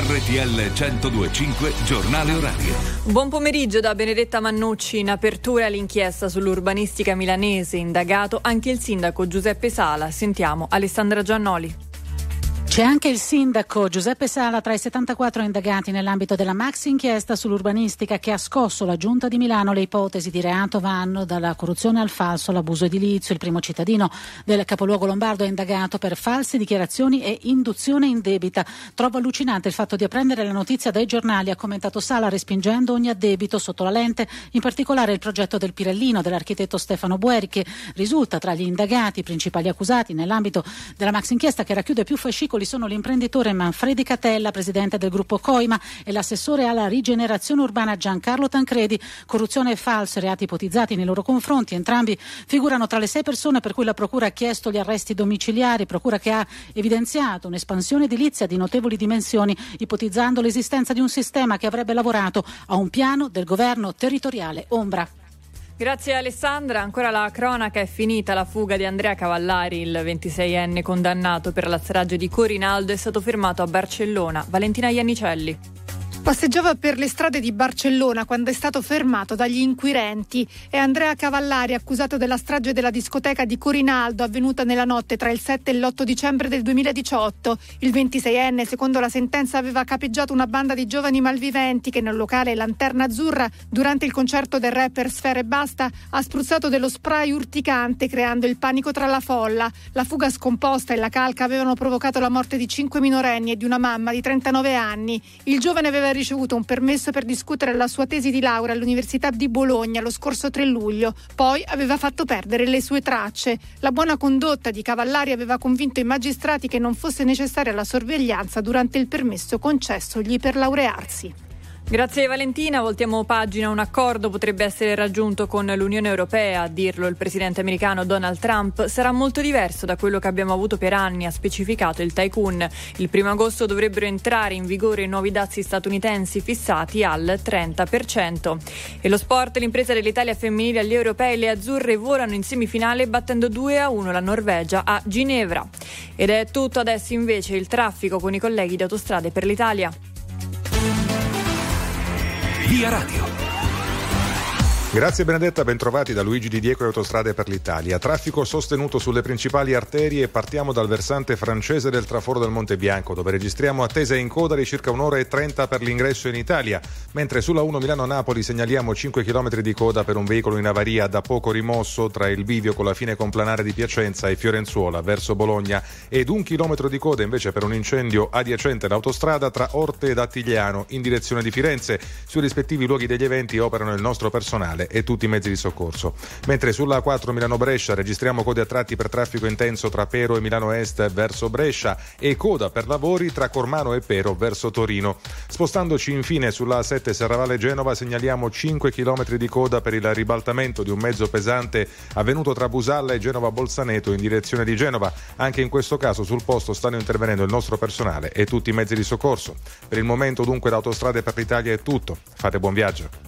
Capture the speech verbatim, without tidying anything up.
R T L centodue e cinque Giornale Orario. Buon pomeriggio da Benedetta Mannucci. In apertura l'inchiesta sull'urbanistica milanese, indagato anche il sindaco Giuseppe Sala. Sentiamo Alessandra Giannoli. C'è anche il sindaco Giuseppe Sala tra i settantaquattro indagati nell'ambito della maxi inchiesta sull'urbanistica che ha scosso la Giunta di Milano. Le ipotesi di reato vanno dalla corruzione al falso all'abuso edilizio. Il primo cittadino del capoluogo lombardo è indagato per false dichiarazioni e induzione indebita. Trovo allucinante il fatto di apprendere la notizia dai giornali, ha commentato Sala, respingendo ogni addebito sotto la lente, in particolare il progetto del Pirellino dell'architetto Stefano Boeri, che risulta tra gli indagati principali accusati nell'ambito della maxi inchiesta che racchiude più fascicoli. Sono l'imprenditore Manfredi Catella, presidente del gruppo Coima, e l'assessore alla rigenerazione urbana Giancarlo Tancredi. Corruzione e falso, reati ipotizzati nei loro confronti. Entrambi figurano tra le sei persone per cui la procura ha chiesto gli arresti domiciliari, procura che ha evidenziato un'espansione edilizia di notevoli dimensioni, ipotizzando l'esistenza di un sistema che avrebbe lavorato a un piano del governo territoriale ombra. Grazie Alessandra. Ancora la cronaca: è finita la fuga di Andrea Cavallari, il ventiseienne condannato per la strage di Corinaldo è stato fermato a Barcellona. Valentina Iannicelli. Passeggiava per le strade di Barcellona quando è stato fermato dagli inquirenti. È Andrea Cavallari, accusato della strage della discoteca di Corinaldo avvenuta nella notte tra il sette e l'otto dicembre del duemiladiciotto. Il ventiseienne, secondo la sentenza, aveva capeggiato una banda di giovani malviventi che nel locale Lanterna Azzurra, durante il concerto del rapper Sfera Ebbasta, ha spruzzato dello spray urticante, creando il panico tra la folla. La fuga scomposta e la calca avevano provocato la morte di cinque minorenni e di una mamma di trentanove anni. Il giovane aveva ricevuto un permesso per discutere la sua tesi di laurea all'Università di Bologna lo scorso tre luglio, poi aveva fatto perdere le sue tracce. La buona condotta di Cavallari aveva convinto i magistrati che non fosse necessaria la sorveglianza durante il permesso concessogli per laurearsi. Grazie Valentina. Voltiamo pagina. Un accordo potrebbe essere raggiunto con l'Unione Europea. A dirlo il presidente americano Donald Trump. Sarà molto diverso da quello che abbiamo avuto per anni, ha specificato il tycoon. Il primo agosto dovrebbero entrare in vigore i nuovi dazi statunitensi fissati al trenta per cento. E lo sport: l'impresa dell'Italia femminile agli europei, le azzurre volano in semifinale battendo due a uno la Norvegia a Ginevra. Ed è tutto. Adesso invece il traffico con i colleghi di Autostrade per l'Italia. Via Radio. Grazie Benedetta, bentrovati da Luigi Di Diego e Autostrade per l'Italia. Traffico sostenuto sulle principali arterie e partiamo dal versante francese del traforo del Monte Bianco, dove registriamo attesa in coda di circa un'ora e trenta per l'ingresso in Italia, mentre sulla uno Milano-Napoli segnaliamo cinque chilometri di coda per un veicolo in avaria da poco rimosso tra il bivio con la fine complanare di Piacenza e Fiorenzuola verso Bologna, ed un chilometro di coda invece per un incendio adiacente all'autostrada tra Orte ed Attigliano in direzione di Firenze. Sui rispettivi luoghi degli eventi operano il nostro personale e tutti i mezzi di soccorso. Mentre sulla A quattro Milano-Brescia registriamo code a tratti per traffico intenso tra Pero e Milano Est verso Brescia e coda per lavori tra Cormano e Pero verso Torino. Spostandoci infine sulla A sette Serravalle Genova segnaliamo cinque chilometri di coda per il ribaltamento di un mezzo pesante avvenuto tra Busalla e Genova Bolzaneto in direzione di Genova. Anche in questo caso sul posto stanno intervenendo il nostro personale e tutti i mezzi di soccorso. Per il momento dunque da Autostrade per l'Italia è tutto. Fate buon viaggio.